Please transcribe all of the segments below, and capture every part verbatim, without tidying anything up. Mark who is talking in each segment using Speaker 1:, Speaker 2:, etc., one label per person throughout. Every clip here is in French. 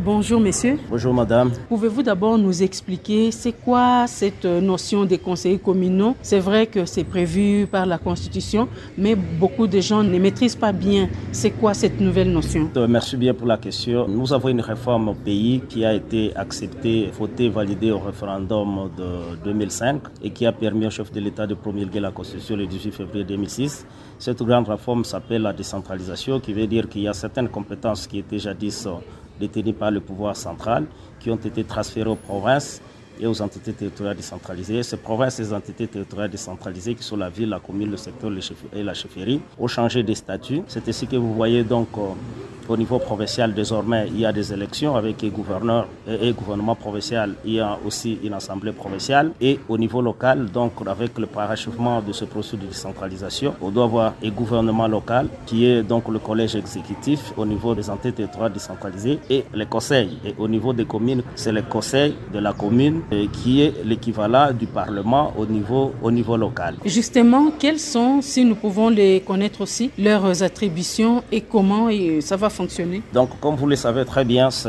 Speaker 1: Bonjour messieurs.
Speaker 2: Bonjour madame.
Speaker 1: Pouvez-vous d'abord nous expliquer c'est quoi cette notion des conseillers communaux? C'est vrai que c'est prévu par la Constitution, mais beaucoup de gens ne maîtrisent pas bien c'est quoi cette nouvelle notion.
Speaker 2: Merci bien pour la question. Nous avons une réforme au pays qui a été acceptée, votée, validée au référendum de deux mille cinq et qui a permis au chef de l'État de promulguer la Constitution le dix-huit février deux mille six. Cette grande réforme s'appelle la décentralisation, qui veut dire qu'il y a certaines compétences qui étaient jadis détenues par le pouvoir central, qui ont été transférées aux provinces et aux entités territoriales décentralisées. Ces provinces et ces entités territoriales décentralisées, qui sont la ville, la commune, le secteur et la chefferie, ont changé de statut. C'est ici que vous voyez donc au niveau provincial, désormais, il y a des élections avec les gouverneurs et le gouvernement provincial. Il y a aussi une assemblée provinciale. Et au niveau local, donc avec le parachèvement de ce processus de décentralisation, on doit avoir un gouvernement local qui est donc le collège exécutif au niveau des entités territoriales décentralisées et les conseils. Et au niveau des communes, c'est le conseil de la commune qui est l'équivalent du Parlement au niveau, au niveau local.
Speaker 1: Justement, quelles sont, si nous pouvons les connaître aussi, leurs attributions et comment ça va fonctionner?
Speaker 2: Donc, comme vous le savez très bien, c'est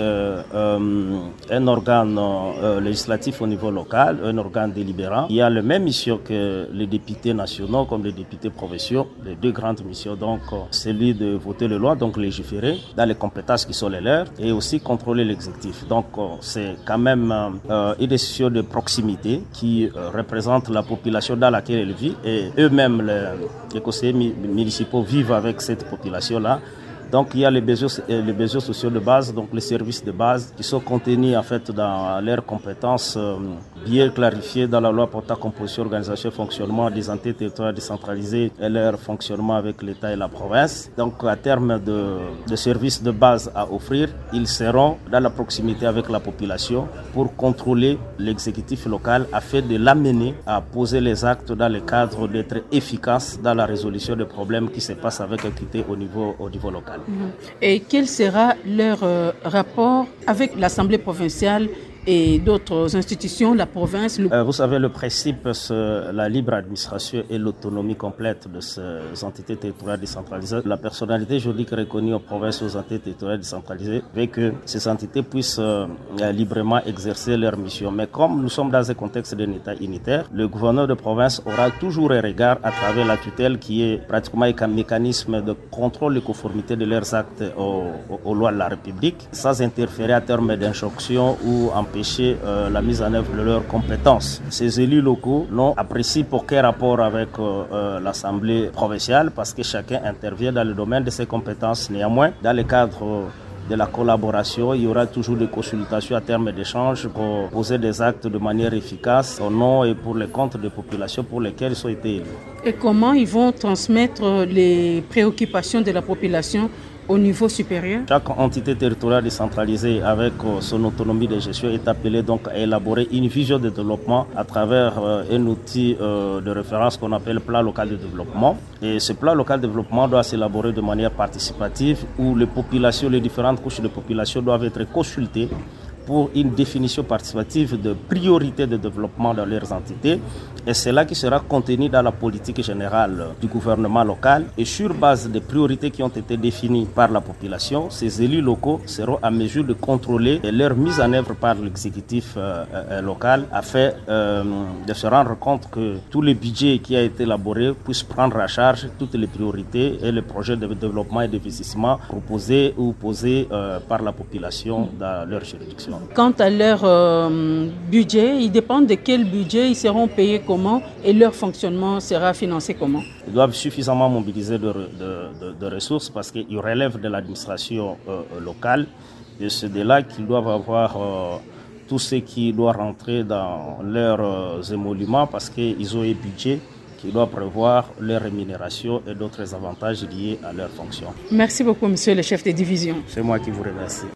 Speaker 2: euh, un organe euh, législatif au niveau local, un organe délibérant. Il y a la même mission que les députés nationaux comme les députés provinciaux, les deux grandes missions, donc celui de voter les lois, donc légiférer dans les compétences qui sont les leurs et aussi contrôler l'exécutif. Donc, c'est quand même euh, une décision de proximité qui euh, représente la population dans laquelle elle vit et eux-mêmes, les, les conseillers municipaux vivent avec cette population-là. Donc il y a les besoins, les besoins sociaux de base, donc les services de base qui sont contenus en fait dans leurs compétences euh, bien clarifiées dans la loi portant composition, organisation et fonctionnement des entités territoriales décentralisées et leur fonctionnement avec l'État et la province. Donc à terme de, de services de base à offrir, ils seront dans la proximité avec la population pour contrôler l'exécutif local afin de l'amener à poser les actes dans le cadre d'être efficace dans la résolution des problèmes qui se passent avec équité au niveau, au niveau local.
Speaker 1: Et quel sera leur euh, rapport avec l'Assemblée provinciale et d'autres institutions, la province? Le...
Speaker 2: Euh, vous savez, le principe, c'est la libre administration et l'autonomie complète de ces entités territoriales décentralisées. La personnalité juridique reconnue aux provinces et aux entités territoriales décentralisées veut que ces entités puissent euh, librement exercer leur mission. Mais comme nous sommes dans un contexte d'un État unitaire, le gouverneur de province aura toujours un regard à travers la tutelle qui est pratiquement un mécanisme de contrôle de conformité de leurs actes aux, aux lois de la République, sans interférer à terme d'injonction ou en empêcher euh, la mise en œuvre de leurs compétences. Ces élus locaux n'ont apprécié pour quel rapport avec euh, euh, l'Assemblée provinciale parce que chacun intervient dans le domaine de ses compétences. Néanmoins, dans le cadre euh, de la collaboration, il y aura toujours des consultations à terme d'échange pour poser des actes de manière efficace au nom et pour les comptes des populations pour lesquelles ils ont été élus.
Speaker 1: Et comment ils vont transmettre les préoccupations de la population au niveau supérieur?
Speaker 2: Chaque entité territoriale décentralisée avec euh, son autonomie de gestion est appelée donc à élaborer une vision de développement à travers euh, un outil euh, de référence qu'on appelle plan local de développement. Et ce plan local de développement doit s'élaborer de manière participative où les populations, les différentes couches de population doivent être consultées pour une définition participative de priorité de développement dans leurs entités. Et c'est là qui sera contenu dans la politique générale du gouvernement local. Et sur base des priorités qui ont été définies par la population, ces élus locaux seront à mesure de contrôler leur mise en œuvre par l'exécutif euh, euh, local afin euh, de se rendre compte que tout le budget qui a été élaboré puisse prendre à charge toutes les priorités et les projets de développement et d'investissement proposés ou posés euh, par la population dans leur juridiction.
Speaker 1: Quant à leur euh, budget, ils dépendent de quel budget ils seront payés comment et leur fonctionnement sera financé comment?
Speaker 2: Ils doivent suffisamment mobiliser de, de, de, de ressources parce qu'ils relèvent de l'administration euh, locale et c'est de là qu'ils doivent avoir euh, tout ce qui doit rentrer dans leurs euh, émoluments parce qu'ils ont un budget qui doit prévoir leur rémunération et d'autres avantages liés à leur fonction.
Speaker 1: Merci beaucoup, monsieur le chef de division.
Speaker 2: C'est moi qui vous remercie.